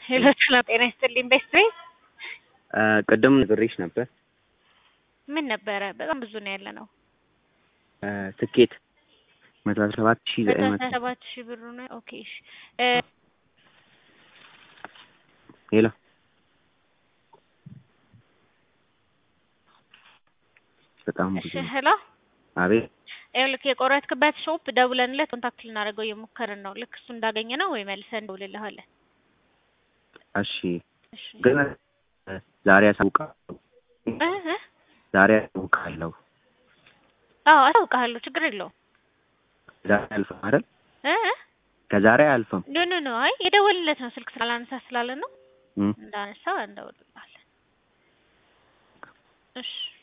ሌሎች ለጤና ይስጥልኝ ቤስትሪ ቅድም ነግሬሽ ነበር። ምን ነበረ? በጣም ብዙ ነው ያለ ነው። ትኬት 117,900 117,000 ብር ነው። ኦኬ እሺ ሄሎ በጣም ብዙ እሺ ሄሎ አቤት ልክ የቆረጥክበት ሾፕ ደውለንለት ኮንታክት ልናደርገው እየሞከርን ነው። ልክ እሱ እንዳገኘ ነው ወይ መልሰን እንደውልልሃለን። እሺ ግን ዛሬ አሳውቃለሁ። ዛሬ አሳውቃለሁ። አዎ አሳውቃለሁ፣ ችግር የለውም። ዛሬ አልፈም አይደል? ከዛሬ አልፈም። ኖ አይ የደወልለት ነው ስልክ ስላላነሳ ስላለ ነው። እንዳነሳው እንደውልልሃለን። እሺ